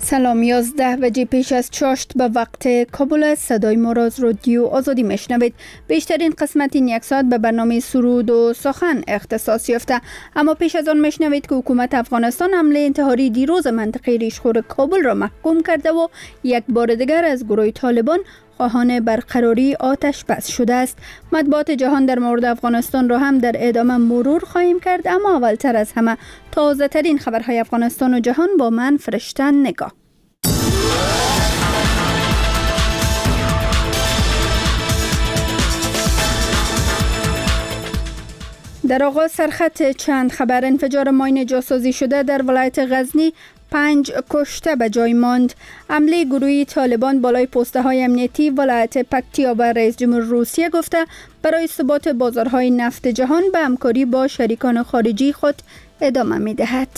سلام. 11 بجه پیش از چاشت به وقت کابل صدای ما را از رادیو آزادی میشنوید. بیشترین قسمت این یک ساعت به برنامه سرود و سخن اختصاص یافته، اما پیش از آن میشنوید که حکومت افغانستان حمله انتحاری دیروز منطقه ریشخور کابل را محکوم کرده و یک بار دیگر از گروه طالبان خواهان برقراری آتش بس شده است. مطبوعات جهان در مورد افغانستان را هم در ادامه مرور خواهیم کرد، اما اولتر از همه تازه ترین خبرهای افغانستان و جهان با من فرشته نگاه. در آغاز سرخط چند خبر. انفجار ماین جاسازی شده در ولایت غزنی، 5 کشته به جای ماند. حمله گروهی طالبان بالای پسته های امنیتی ولایت پکتیا و رئیس جمهور روسیه گفته برای ثبات بازارهای نفت جهان به همکاری با شریکان خارجی خود ادامه می دهد.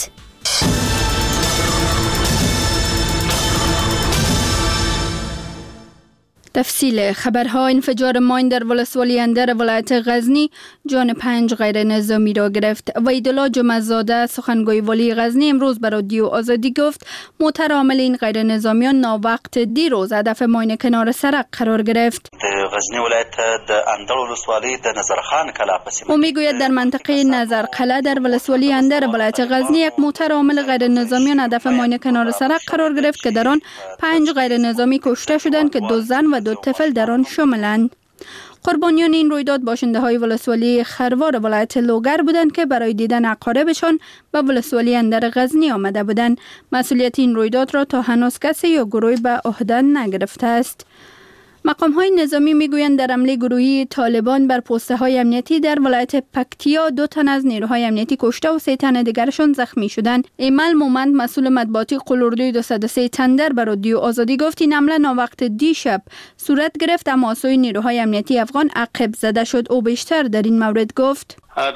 تفصیل خبرها. انفجار ماین در ولسوالی اندر ولایت غزنی جان 5 غیر نظامی را گرفت. وحیدالله جمعه‌زاده سخنگوی والی غزنی امروز به رادیو آزادی گفت موتر عامل این غیر نظامیان ناوقت دیروز هدف ماین کنار سرک قرار گرفت. غزنی ولایت د اندر ولسوالی د نظرخان کلا پسې او میگوید در منطقه نظرقله در ولسوالی اندر ولایت غزنی یک موتر عامل غیر نظامیان هدف ماین کنار سرک قرار گرفت که در آن 5 غیر نظامی کشته شدند که 2 زن و 2 طفل در آن شاملند. قربانیان این رویداد باشنده های ولسوالی خروار ولایت لوگر بودند که برای دیدن اقاربشان به ولسوالی اندر غزنی آمده بودند. مسئولیت این رویداد را تا هنوز کسی یا گروهی به عهده نگرفته است. مقام های نظامی میگویند در حمله گروهی طالبان بر پسته های امنیتی در ولایت پکتیا 2 تن از نیروهای امنیتی کشته و 3 تن دیگرشان زخمی شدند. ایمل مومند مسئول مطبوعاتی قلوردوی 203 تندر به رادیو آزادی گفت این حمله ناوقت دیشب صورت گرفت، اما سوی نیروهای امنیتی افغان عقب زده شد. او بیشتر در این مورد گفت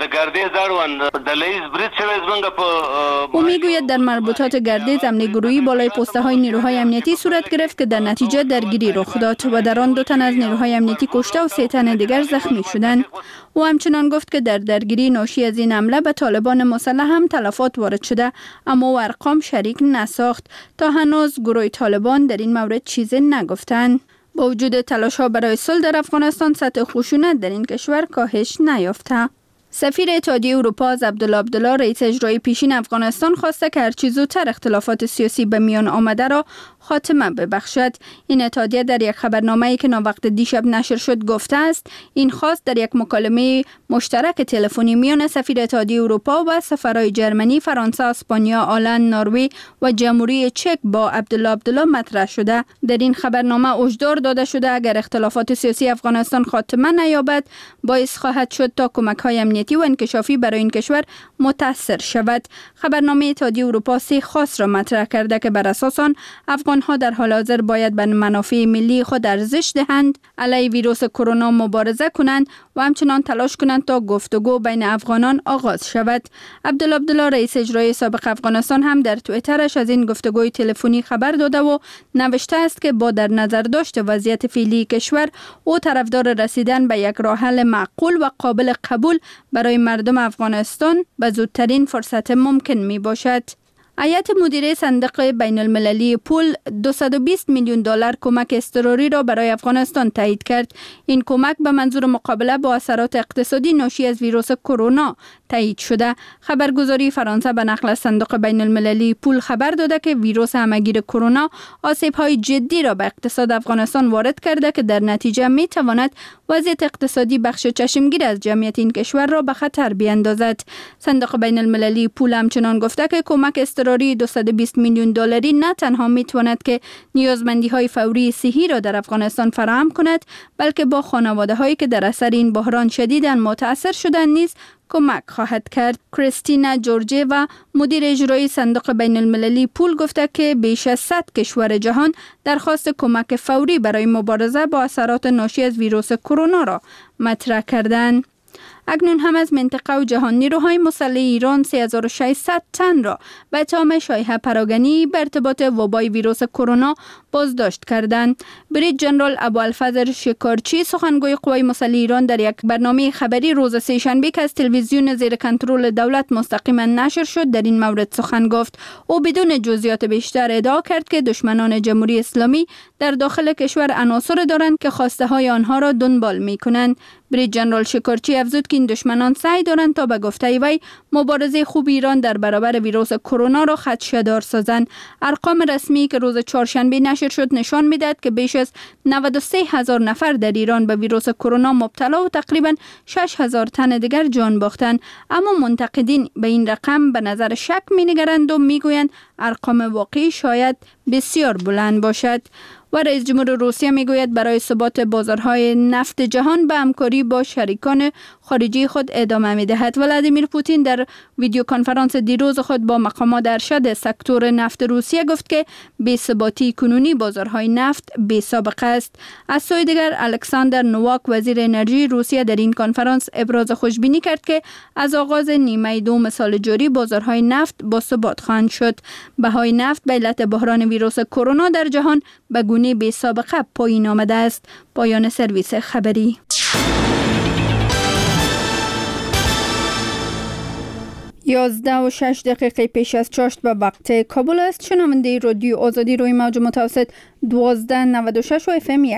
او میگوید در مربوطات گردیز حمله گروهی بالای پسته های نیروهای امنیتی صورت گرفت که در نتیجه درگیری رخ داد و در آن 2 تن از نیروهای امنیتی کشته و 3 تن دیگر زخمی شدند. او همچنان گفت که در درگیری ناشی از این حمله به طالبان مسلح هم تلفات وارد شده، اما او ارقام شریک نساخت. تا هنوز گروه طالبان در این مورد چیزی نگفتند. با وجود تلاش ها برای صلح در افغانستان، سطح خشونت در این کشور کاهش نیافته. سفیر اتحادیه اروپا از عبدالله رئیس اجرایی پیشین افغانستان خواسته که هرچی زودتر اختلافات سیاسی به میان آمده را خاتمه ببخشد. این اتحادیه در یک خبرنامه‌ای که ناوقت دیشب نشر شد گفته است این خواست در یک مکالمه مشترک تلفنی میان سفیر اتحادیه اروپا و سفرهای جرمنی، فرانسه، اسپانیا، آلند، نروژ و جمهوری چک با عبدالله مطرح شده. در این خبرنامه هشدار داده شده اگر اختلافات سیاسی افغانستان خاتمه نیابد باعث خواهد شد تا کمک‌های امنیتی و انکشافی برای این کشور متاثر شود. خبرنامه اتحادیه اروپا 3 خواست را مطرح کرده که بر اساس آن افغان‌ها در حال حاضر باید به منافع ملی خود ارزش دهند، علیه ویروس کرونا مبارزه کنند و همچنان تلاش کنند تا گفتگو بین افغانان آغاز شود. عبدالله رئیس اجرایی سابق افغانستان هم در توییترش از این گفتگوی تلفنی خبر داده و نوشته است که با در نظر داشت وضعیت فعلی کشور او طرفدار رسیدن به یک راه حل معقول و قابل قبول برای مردم افغانستان به زودترین فرصت ممکن می باشد. هیئت مدیره صندوق بین المللی پول 220 میلیون دلار کمک اضطراری را برای افغانستان تایید کرد. این کمک به منظور مقابله با اثرات اقتصادی ناشی از ویروس کرونا تایید شده. خبرگزاری فرانسه به نقل از صندوق بین المللی پول خبر داده که ویروس همهگیر کرونا آسیب‌های جدی را به اقتصاد افغانستان وارد کرده که در نتیجه می تواند وضعیت اقتصادی بخش چشمگیر از جمعیت این کشور را به خطر بیاندازد. صندوق بین المللی پول همچنان گفته که کمک اضطراری 220 میلیون دلاری نه تنها می تواند که نیازمندی‌های فوری صحی را در افغانستان فراهم کند، بلکه با خانواده‌هایی که در اثر این بحران شدیداً متاثر شدند نیز کمک خواهد کرد. کریستینا جورجیوا مدیر اجرایی صندوق بین المللی پول گفته که بیش از 100 کشور جهان درخواست کمک فوری برای مبارزه با اثرات ناشی از ویروس کرونا را مطرح کردند. اکنون هم از منطقه و جهان نیروهای مسلح ایران 3600 تن را به اتهام شایعه پراگنی به ارتباط وبای ویروس کرونا بازداشت کردند. بریگیدر ژنرال ابوالفضل شکارچی سخنگوی قوای مسلح ایران در یک برنامه خبری روز سه‌شنبه که از تلویزیون زیر کنترل دولت مستقیما نشر شد در این مورد سخن گفت. او بدون جزئیات بیشتر ادعا کرد که دشمنان جمهوری اسلامی در داخل کشور عناصر دارند که خواسته های آنها را دنبال می کنند. بریگیدر ژنرال شکارچی افزود که این دشمنان سعی دارند تا به گفته وی مبارزه خوب ایران در برابر ویروس کرونا را خدشه‌دار سازند. ارقام رسمی که روز چهارشنبه نشر شد نشان می‌دهد که بیش از 93,000 نفر در ایران به ویروس کرونا مبتلا و تقریباً 6,000 تن دیگر جان باختند. اما منتقدین به این رقم به نظر شک می‌نگرند و می‌گویند ارقام واقعی شاید بسیار بلند باشد. و رئیس جمهور روسیه میگوید برای ثبات بازارهای نفت جهان به همکاری با شریکان خارجی خود ادامه میدهد. ولادیمیر پوتین در ویدیو کنفرانس دیروز خود با مقامات ارشد سکتور نفت روسیه گفت که بی‌ثباتی کنونی بازارهای نفت بی‌سابقه است. از سوی دیگر الکساندر نوواک وزیر انرژی روسیه در این کنفرانس ابراز خوشبینی کرد که از آغاز نیمه دوم سال جاری بازارهای نفت با ثبات خواهند شد. بهای نفت به علت بحران ویروس کرونا در جهان به گونه بی سابقه پایین آمده است. پایان سرویس خبری. 11:06 پیش از چاشت به وقت کابل است. شنونده رادیو آزادی روی موج متوسط 1296 و FM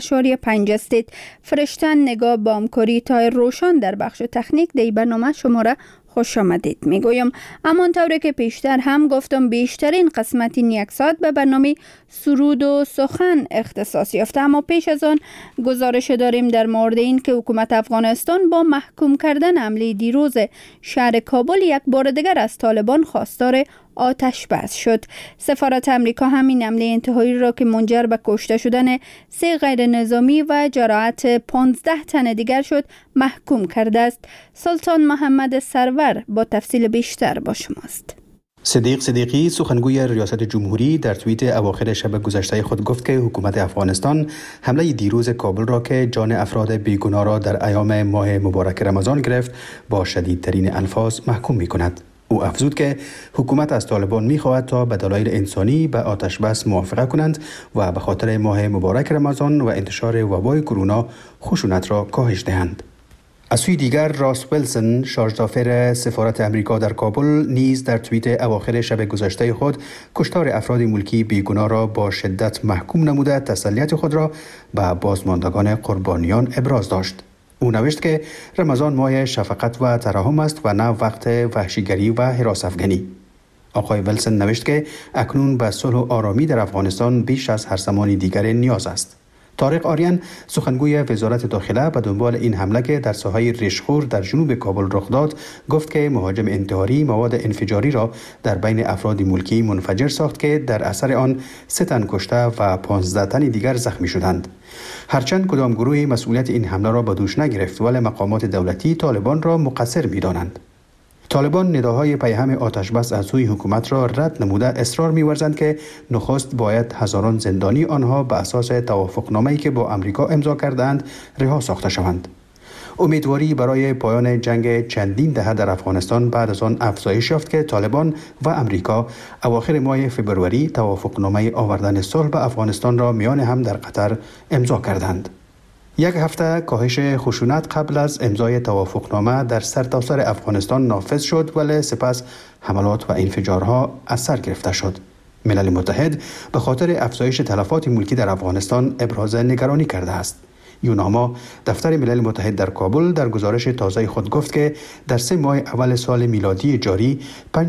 100.5 هستید. فرشتن نگاه با همکاری تایر روشن در بخش تکنیک دی برنامه شما را خوش آمدید میگویم. اما طوری که پیشتر هم گفتم بیشترین قسمت این یک ساعت به برنامه سرود و سخن اختصاص یافته. اما پیش از آن گزارش داریم در مورد این که حکومت افغانستان با محکوم کردن حمله دیروز شهر کابل یک بار دیگر از طالبان خواستار آتش بس شد. سفارت امریکا همین حمله انتحاری را که منجر به کشته شدن 3 غیر نظامی و جراحت 15 تن دیگر شد محکوم کرده است. سلطان محمد سرور با تفصیل بیشتر با شماست. صدیق صدیقی سخنگوی ریاست جمهوری در توییت اواخر شب گذشته خود گفت که حکومت افغانستان حمله دیروز کابل را که جان افراد بیگناه را در ایام ماه مبارک رمضان گرفت با شدیدترین الفاظ محکوم می‌کند. او افزود که حکومت از طالبان می‌خواهد تا به دلایل انسانی به آتش بس موافقه کنند و به خاطر ماه مبارک رمضان و انتشار وبای کرونا خشونت را کاهش دهند. از سوی دیگر راس ویلسون شارژدافر سفارت امریکا در کابل نیز در توییت اواخر شب گذشته خود کشتار افراد ملکی بیگناه را با شدت محکوم نموده تسلیت خود را به بازماندگان قربانیان ابراز داشت. او نوشت که رمضان ماه شفقت و ترحم است و نه وقت وحشیگری و هراس افغانی. آقای ویلسون نوشت که اکنون به صلح و آرامی در افغانستان بیش از هر زمان دیگر نیاز است. طارق آریان سخنگوی وزارت داخله به دنبال این حمله که در ساحه ریشخور در جنوب کابل رخ داد گفت که مهاجم انتحاری مواد انفجاری را در بین افراد ملکی منفجر ساخت که در اثر آن 3 تن کشته و 15 تن دیگر زخمی شدند. هرچند کدام گروهی مسئولیت این حمله را به دوش نگرفت ولی مقامات دولتی طالبان را مقصر می‌دانند. طالبان نداهای پیهم آتش بس از سوی حکومت را رد نموده اصرار می‌ورزند که نخست باید هزاران زندانی آنها به اساس توافقنامه‌ای که با امریکا امضا کردند رها ساخته شوند. امیدواری برای پایان جنگ چندین دهه در افغانستان بعد از آن افزایش یافت که طالبان و امریکا اواخر ماه فوریه توافقنامه آوردن صلح به افغانستان را میان هم در قطر امضا کردند. یک هفته کاهش خشونت قبل از امضای توافقنامه در سرتاسر افغانستان نافذ شد ولی سپس حملات و انفجارها از سر گرفته شد. ملل متحد به خاطر افزایش تلفات ملکی در افغانستان ابراز نگرانی کرده است. یوناما دفتر ملل متحد در کابل در گزارش تازه خود گفت که در 3 ماه اول سال میلادی جاری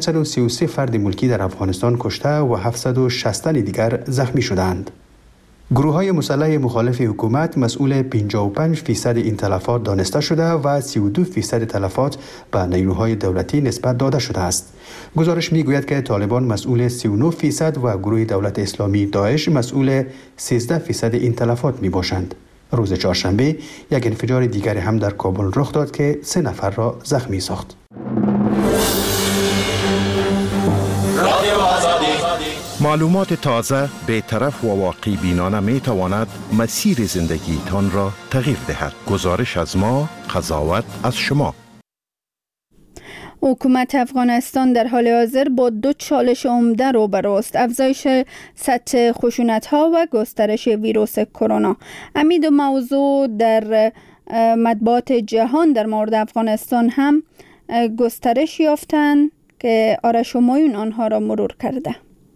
533 فرد ملکی در افغانستان کشته و 760 دیگر زخمی شدند. گروه‌های مسلح مخالف حکومت مسئول 55% این تلفات دانسته شده و 32% تلفات به نیروهای دولتی نسبت داده شده است. گزارش می‌گوید که طالبان مسئول 39% و گروه دولت اسلامی داعش مسئول 13% این تلفات می‌باشند. روز چهارشنبه یک انفجار دیگر هم در کابل رخ داد که 3 نفر را زخمی ساخت. معلومات تازه، بی‌طرف و واقعی بینانه می تواند مسیر زندگی تان را تغییر دهد. گزارش از ما، قضاوت از شما. حکومت افغانستان در حال حاضر با 2 چالش عمده روبرو است: افزایش سطح خشونت‌ها و گسترش ویروس کرونا. امید و موضوع در مطبوعات جهان در مورد افغانستان هم گسترش یافتند که آرش همایون آنها را مرور کرده.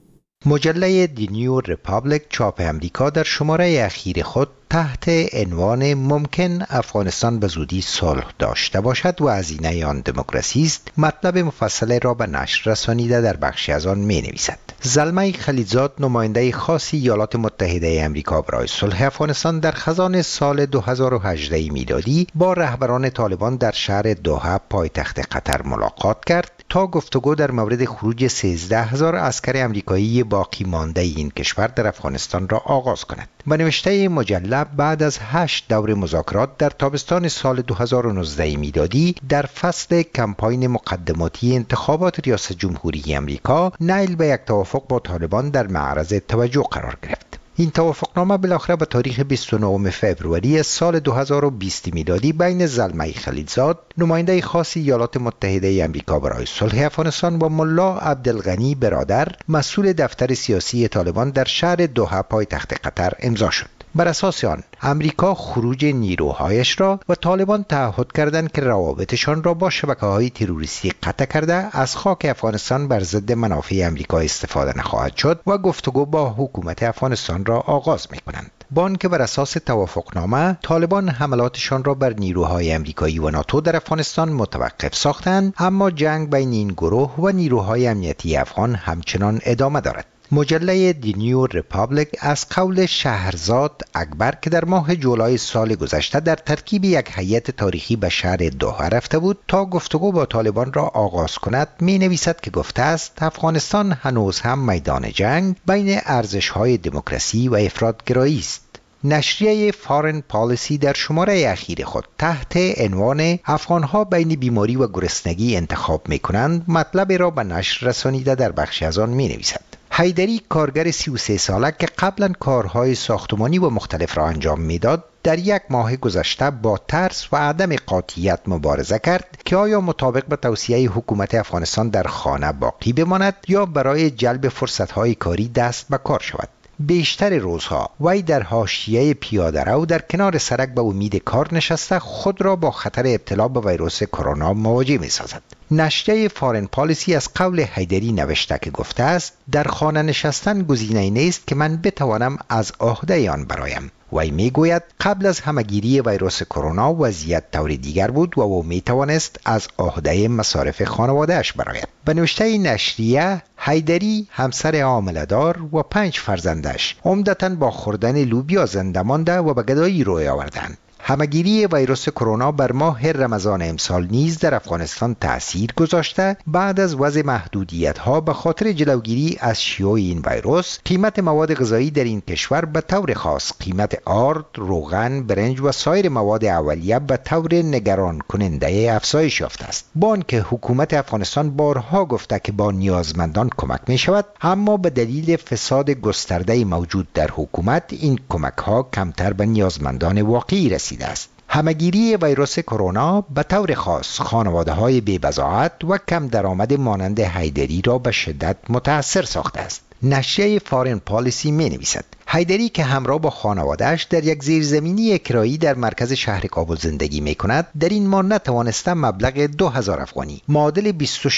مجله دی نیو ریپابلیک چاپ امریکا در شماره اخیر خود تحت عنوان ممکن افغانستان به زودی صلح داشته باشد و هزینه آن دموکراسی است مطلب مفصل را به نشر رسانیده در بخشی از آن می نویسد. زلمه خلیلزاد، نماینده خاص ایالات متحده آمریکا برای صلح افغانستان، در خزان سال 2018 میلادی با رهبران طالبان در شهر دوحه پایتخت قطر ملاقات کرد تا گفتگو در مورد خروج 13,000 عسکر آمریکایی باقی مانده این کشور در افغانستان را آغاز کند. به نوشته مجله بعد از 8 دور مذاکرات در تابستان سال 2019 میلادی در فصل کمپاین مقدماتی انتخابات ریاست جمهوری آمریکا، نیل به یک توافق با طالبان در معرض توجه قرار گرفت. این توافقنامه بالاخره به تاریخ 29 فوریه سال 2020 میلادی بین زلمه خلیلزاد، نماینده خاص ایالات متحده آمریکا برای صلح افغانستان، و ملا عبدالغنی برادر، مسئول دفتر سیاسی طالبان در شهر دوحه پایتخت قطر امضا شد. بر اساس آن امریکا خروج نیروهایش را و طالبان تعهد کردند که روابطشان را با شبکه‌های تروریستی قطع کرده از خاک افغانستان بر ضد منافع امریکا استفاده نخواهد شد و گفتگو با حکومت افغانستان را آغاز می‌کنند. با آنکه بر اساس توافقنامه طالبان حملاتشان را بر نیروهای امریکایی و ناتو در افغانستان متوقف ساختند، اما جنگ بین این گروه و نیروهای امنیتی افغان همچنان ادامه دارد. مجله دی نیو ریپابلیک از قول شهرزاد اکبر که در ماه جولای سال گذشته در ترکیب یک هیئت تاریخی به شهر دوحه رفته بود تا گفتگو با طالبان را آغاز کند، می نویسد که گفته است افغانستان هنوز هم میدان جنگ بین ارزش‌های دموکراسی و افراط‌گرایی است. نشریه فارن پالیسی در شماره اخیر خود تحت عنوان افغانها بین بیماری و گرسنگی انتخاب می کنند مطلب را به نشر رسانیده در بخشی از آن می نویسد. حیدری، کارگر 33 ساله که قبلا کارهای ساختمانی و مختلف را انجام میداد، در 1 ماه گذشته با ترس و عدم قاطعیت مبارزه کرد که آیا مطابق به توصیه حکومت افغانستان در خانه باقی بماند یا برای جلب فرصت‌های کاری دست به کار شود. بیشتر روزها وی در حاشیه پیاده رو در کنار سړک به امید کار نشسته خود را با خطر ابتلا به ویروس کرونا مواجه می سازد. نشریه فارن پالیسی از قول حیدری نوشته که گفته است در خانه نشستن گزینه‌ای نیست که من بتوانم از عهده آن برایم. وی میگوید قبل از همهگیری ویروس کرونا وضعیت طور دیگر بود و او میتوانست از عهده مصارف خانواده‌اش براید. به نوشته نشریه، حیدری همسر حامله‌دار و 5 فرزندش عمدتاً با خوردن لوبیا زنده مانده و به گدایی روی آوردند. همهگیری ویروس کرونا بر ماه رمضان امسال نیز در افغانستان تأثیر گذاشته. بعد از وضع محدودیت‌ها به خاطر جلوگیری از شیوع این ویروس، قیمت مواد غذایی در این کشور به طور خاص قیمت آرد، روغن، برنج و سایر مواد اولیه به طور نگران کننده افزایش یافته است. با آنکه حکومت افغانستان بارها گفته که با نیازمندان کمک می شود، اما به دلیل فساد گسترده موجود در حکومت این کمک‌ها کمتر به نیازمندان واقعی رسیده است. همهگیری ویروس کرونا به طور خاص خانواده‌های بی‌بضاعت و کم درآمد مانند حیدری را به شدت متاثر ساخته است. نشریه فارن پالیسی می نویسد حیدری که همراه با خانواده‌اش در یک زیرزمینی کرایی در مرکز شهر کابل زندگی می کند، در این ماه نتوانسته مبلغ 2000 افغانی معادل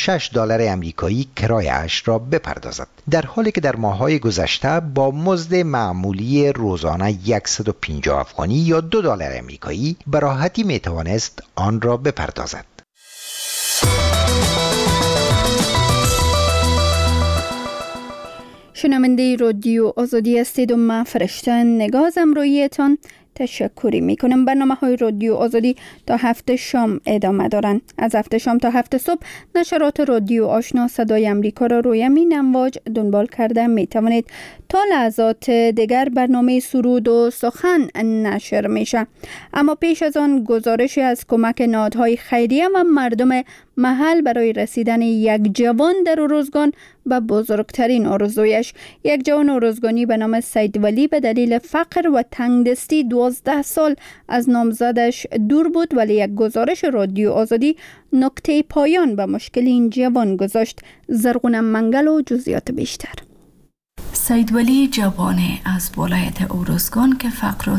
$26 آمریکایی کرایه‌اش را بپردازد، در حالی که در ماه‌های گذشته با مزد معمولی روزانه 150 افغانی یا $2 آمریکایی به راحتی می توانست آن را بپردازد. شنونده رادیو آزادی هستید و من فرشته نگاه از امرویتان تشکری میکنم. برنامه‌های رادیو آزادی تا 7 شام ادامه دارند. از 7 شام تا 7 صبح نشرات رادیو آشنا صدای امریکا را روی همین امواج دنبال کرده میتوانید. تا لحظات دیگر برنامه سرود و سخن نشر میشه. اما پیش از آن گزارشی از کمک نهادهای خیریه و مردم محل برای رسیدن یک جوان در اروزگان به بزرگترین آرزویش. یک جوان اروزگانی به نام سید ولی به دلیل فقر و تنگدستی 12 سال از نامزدش دور بود، ولی یک گزارش رادیو آزادی نکته پایان به مشکل این جوان گذاشت. زرغون منگل و جزئیات بیشتر. سید ولی جوانی از ولایت اروزگان که فقر و